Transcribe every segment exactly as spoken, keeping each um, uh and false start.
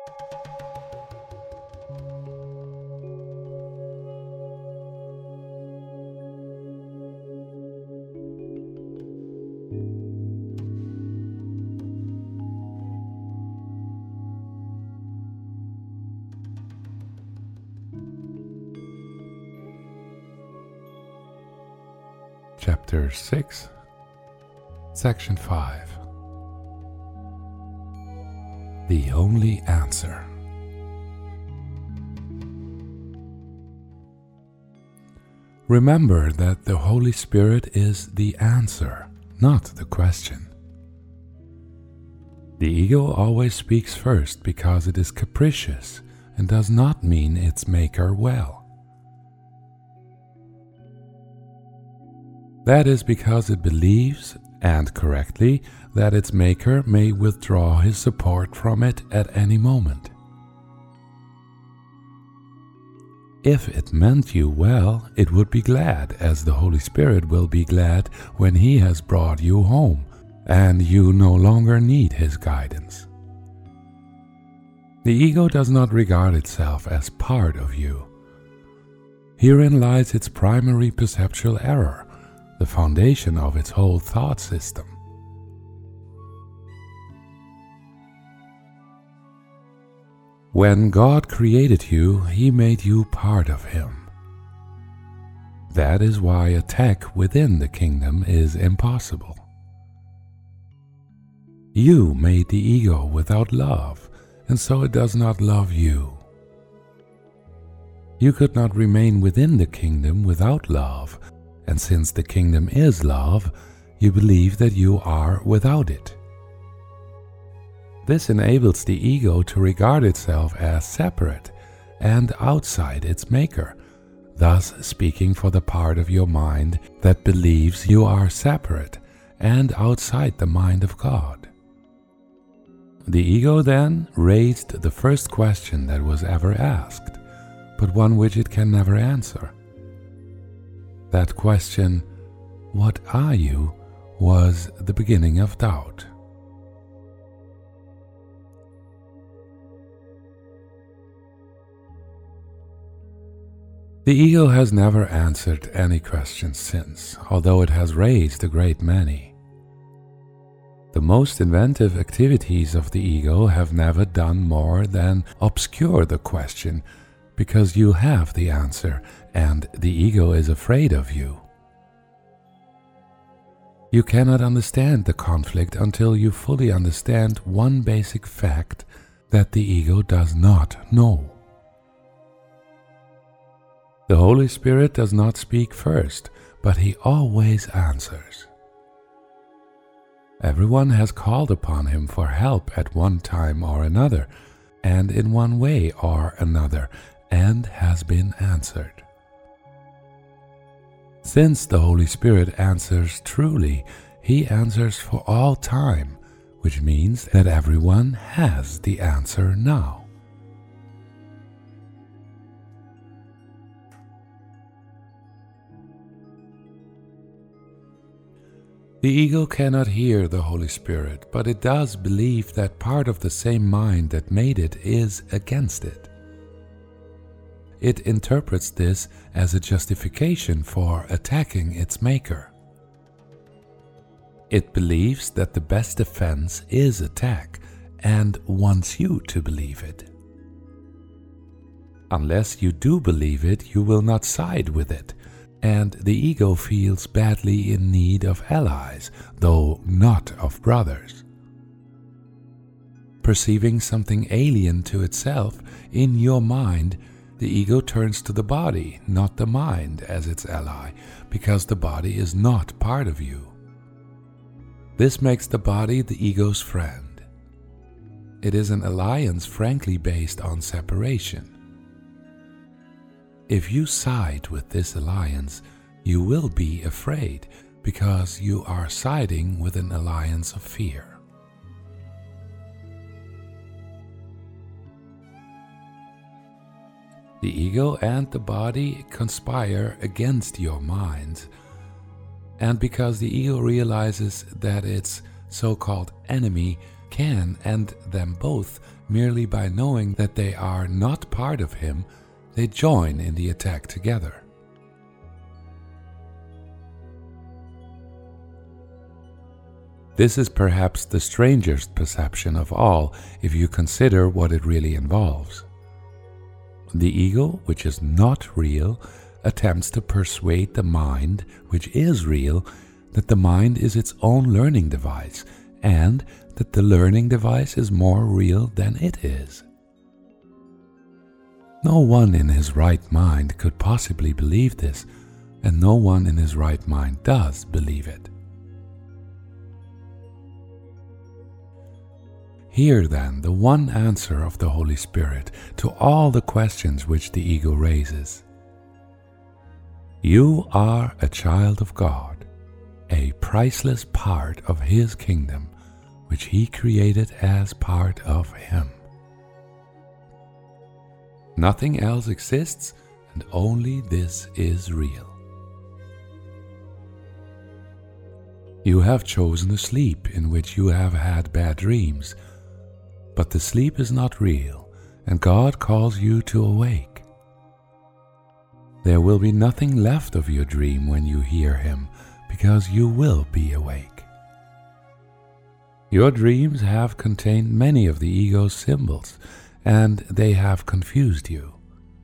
Chapter six, Section five. The Only Answer. Remember that the Holy Spirit is the answer, not the question. The ego always speaks first because it is capricious and does not mean its maker well. That is because it believes, and correctly, that its maker may withdraw his support from it at any moment. If it meant you well, it would be glad, as the Holy Spirit will be glad when He has brought you home, and you no longer need His guidance. The ego does not regard itself as part of you. Herein lies its primary perceptual error, the foundation of its whole thought system. When God created you, He made you part of Him. That is why attack within the kingdom is impossible. You made the ego without love, and so it does not love you. You could not remain within the kingdom without love, and since the kingdom is love, you believe that you are without it. This enables the ego to regard itself as separate and outside its maker, thus speaking for the part of your mind that believes you are separate and outside the mind of God. The ego then raised the first question that was ever asked, but one which it can never answer. That question, "What are you?" was the beginning of doubt. The ego has never answered any questions since, although it has raised a great many. The most inventive activities of the ego have never done more than obscure the question, because you have the answer and the ego is afraid of you. You cannot understand the conflict until you fully understand one basic fact that the ego does not know. The Holy Spirit does not speak first, but He always answers. Everyone has called upon Him for help at one time or another, and in one way or another, and has been answered. Since the Holy Spirit answers truly, He answers for all time, which means that everyone has the answer now. The ego cannot hear the Holy Spirit, but it does believe that part of the same mind that made it is against it. It interprets this as a justification for attacking its maker. It believes that the best defense is attack and wants you to believe it. Unless you do believe it, you will not side with it, and the ego feels badly in need of allies, though not of brothers. Perceiving something alien to itself in your mind, the ego turns to the body, not the mind, as its ally, because the body is not part of you. This makes the body the ego's friend. It is an alliance frankly based on separation. If you side with this alliance, you will be afraid because you are siding with an alliance of fear. The ego and the body conspire against your mind, and because the ego realizes that its so-called enemy can end them both merely by knowing that they are not part of him, they join in the attack together. This is perhaps the strangest perception of all if you consider what it really involves. The ego, which is not real, attempts to persuade the mind, which is real, that the mind is its own learning device, and that the learning device is more real than it is. No one in his right mind could possibly believe this, and no one in his right mind does believe it. Hear then the one answer of the Holy Spirit to all the questions which the ego raises. You are a child of God, a priceless part of His kingdom, which He created as part of Him. Nothing else exists, and only this is real. You have chosen a sleep in which you have had bad dreams, but the sleep is not real, and God calls you to awake. There will be nothing left of your dream when you hear Him, because you will be awake. Your dreams have contained many of the ego's symbols, and they have confused you.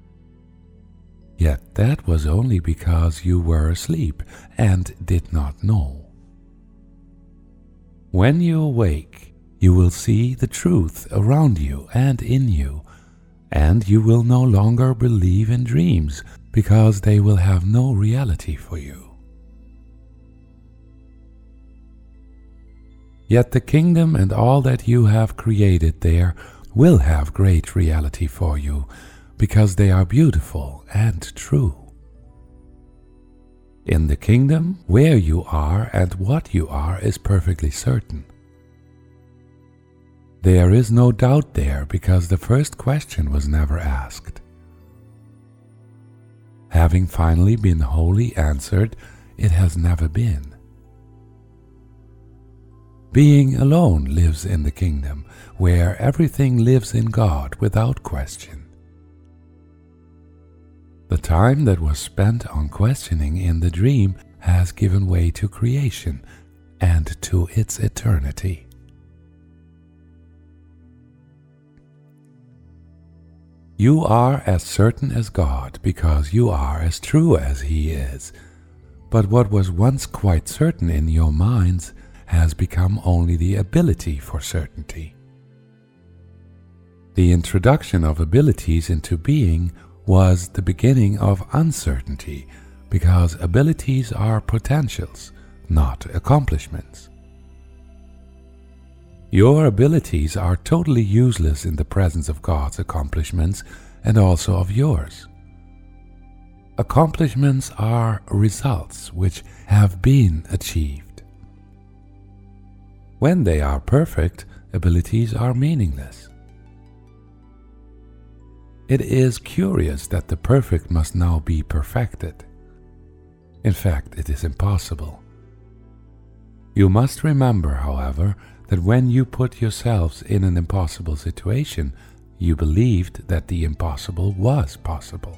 Yet that was only because you were asleep and did not know. When you awake, you will see the truth around you and in you, and you will no longer believe in dreams because they will have no reality for you. Yet the kingdom and all that you have created there will have great reality for you, because they are beautiful and true. In the kingdom, where you are and what you are is perfectly certain. There is no doubt there because the first question was never asked. Having finally been wholly answered, it has never been. Being alone lives in the kingdom, where everything lives in God without question. The time that was spent on questioning in the dream has given way to creation and to its eternity. You are as certain as God because you are as true as He is, but what was once quite certain in your minds has become only the ability for certainty. The introduction of abilities into being was the beginning of uncertainty, because abilities are potentials, not accomplishments. Your abilities are totally useless in the presence of God's accomplishments and also of yours. Accomplishments are results which have been achieved. When they are perfect, abilities are meaningless. It is curious that the perfect must now be perfected. In fact, it is impossible. You must remember, however, that when you put yourselves in an impossible situation, you believed that the impossible was possible.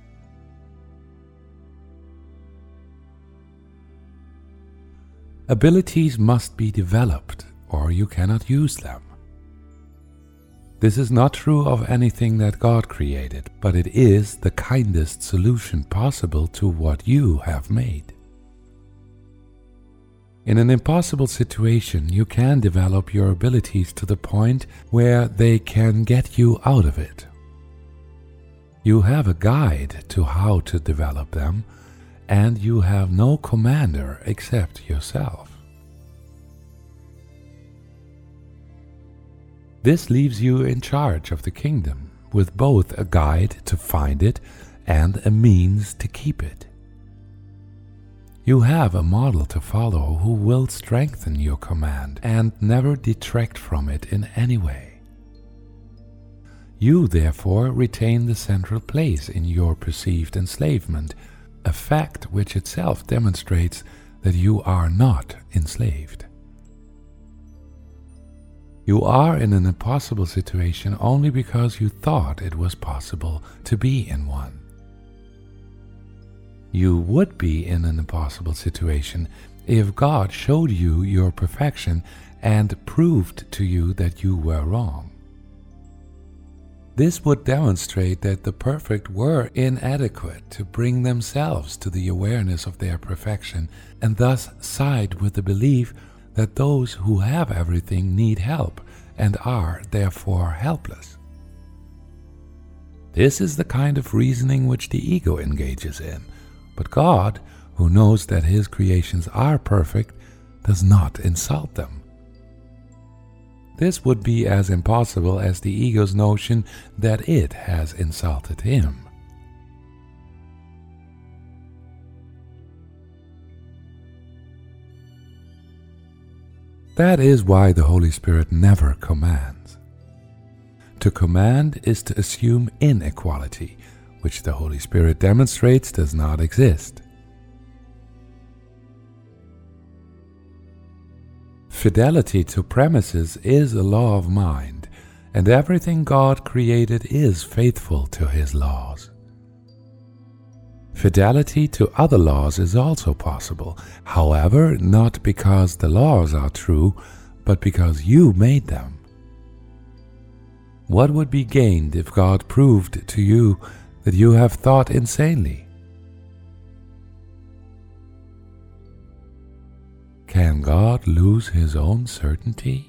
Abilities must be developed, or you cannot use them. This is not true of anything that God created, but it is the kindest solution possible to what you have made. In an impossible situation, you can develop your abilities to the point where they can get you out of it. You have a guide to how to develop them, and you have no commander except yourself. This leaves you in charge of the kingdom, with both a guide to find it and a means to keep it. You have a model to follow who will strengthen your command and never detract from it in any way. You therefore retain the central place in your perceived enslavement, a fact which itself demonstrates that you are not enslaved. You are in an impossible situation only because you thought it was possible to be in one. You would be in an impossible situation if God showed you your perfection and proved to you that you were wrong. This would demonstrate that the perfect were inadequate to bring themselves to the awareness of their perfection, and thus side with the belief that those who have everything need help and are therefore helpless. This is the kind of reasoning which the ego engages in, but God, who knows that his creations are perfect, does not insult them. This would be as impossible as the ego's notion that it has insulted him. That is why the Holy Spirit never commands. To command is to assume inequality, which the Holy Spirit demonstrates does not exist. Fidelity to premises is a law of mind, and everything God created is faithful to his laws. Fidelity to other laws is also possible, however, not because the laws are true, but because you made them. What would be gained if God proved to you that you have thought insanely? Can God lose his own certainty?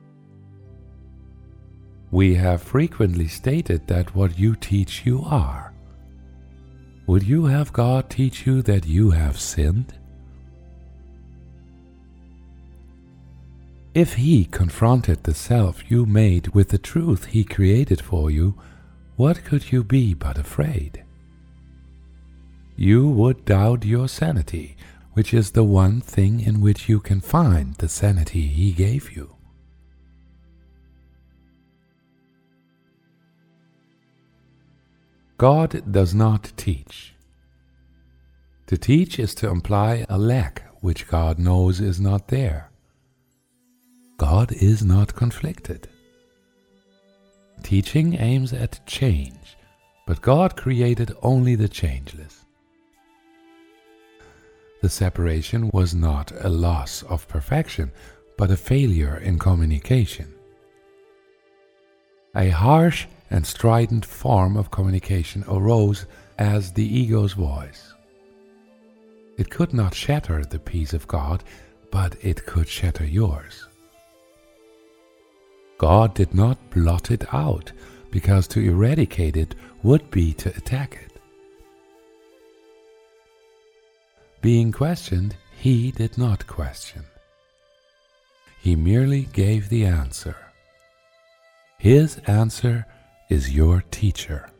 We have frequently stated that what you teach you are. Would you have God teach you that you have sinned? If he confronted the self you made with the truth he created for you, what could you be but afraid? You would doubt your sanity, which is the one thing in which you can find the sanity he gave you. God does not teach. To teach is to imply a lack which God knows is not there. God is not conflicted. Teaching aims at change, but God created only the changeless. The separation was not a loss of perfection, but a failure in communication. A harsh and strident form of communication arose as the ego's voice. It could not shatter the peace of God, but it could shatter yours. God did not blot it out, because to eradicate it would be to attack it. Being questioned, he did not question. He merely gave the answer. His answer is your teacher.